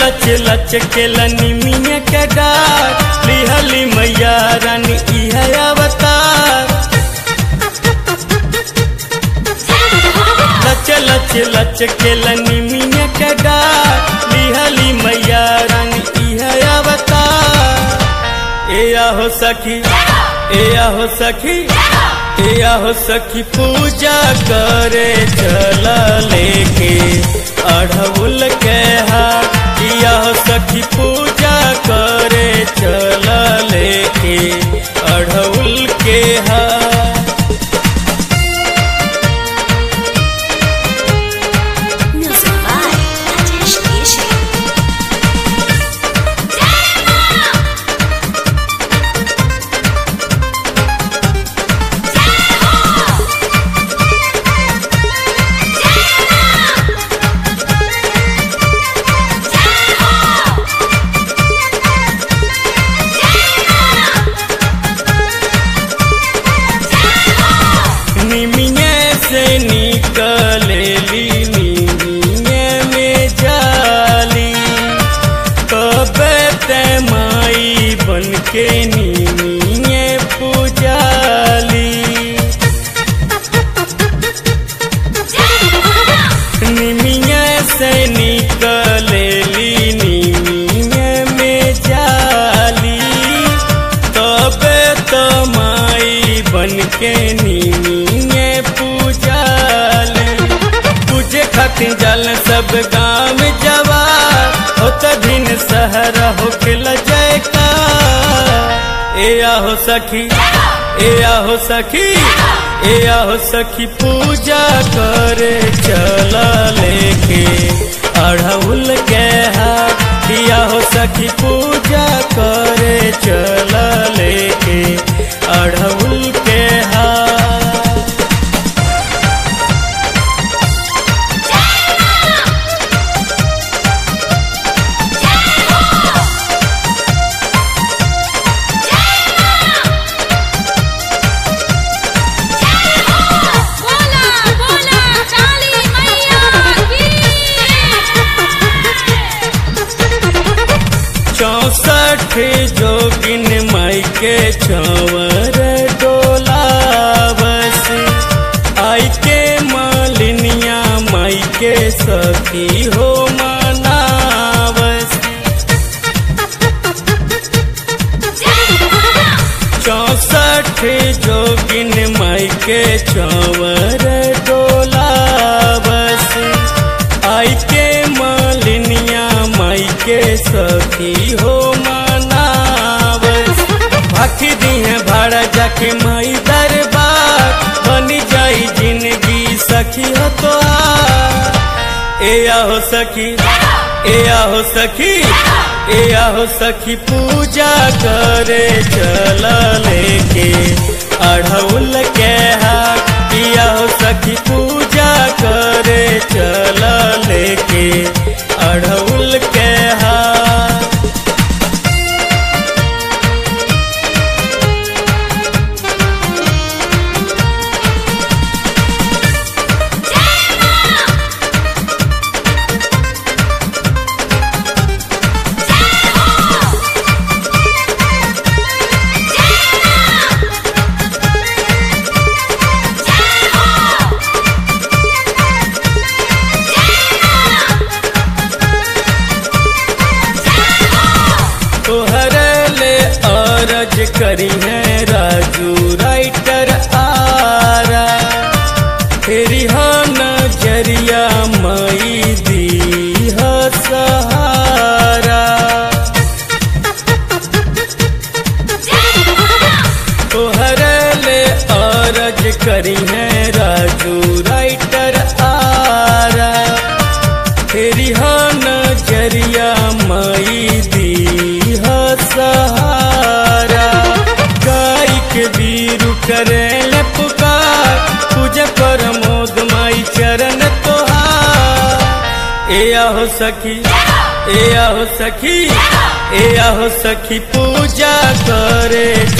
लच लच के लनिमिया के डार लिहली मैया रानी इह अवतार। लच लच लच के लनिमिया के डार लिहली मैया रानी इह अवतार। ए आहो सखी ए आहो सखी ए आहो सखी पूजा करे चला लेके अढ़उल के हाथ। आहो सखी पूजा करे चला लेके अढ़उल के हाथ। के नीमिये पूजाली नीमिये से निकलेली नीमिये में जाली। तबे तो माई बन के नीमिये पूजाली। पूजे खातिर जल सब गाँव जवार होता दिन सहरा होके लजयका। ए आहो सखी ए आहो सखी ए आहो सखी पूजा करे चला लेके अढ़उल के हाथ। आहो सखी पूजा करे चला लेके अढ़उल के हाथ। चौसठ जोगिन माई के छवर डोलावस। आई के मालिनिया माई के सखी हो मनावस। 64 जोगिन माई के छवर डोलावस। आई के मालिनिया माई के सखी हो मनावस। भाखी दी है भाड़ा जाके माई दरबार बनी जाई जिंदगी सखी हो तो। ए आहो सखी ए आहो सखी ए आहो सखी पूजा करे चला लेके अढ़उल के हाथ। आहो सखी पूजा करे चला लेके अढ़उल के हाथ। अर्ज करी है राजू राइटर आरा। फेरी हा नजरिया माई दी हा सहारा। तोहर ले अर्ज करी है राजू राइटर आरा। फेरी हा नजरिया माई दी हा सहारा। गाय के वीरू करे ले पुकार पूजा कर मोद माई चरण तोहार। ए आहो सखी ए आहो सखी ए आहो सखी पूजा करे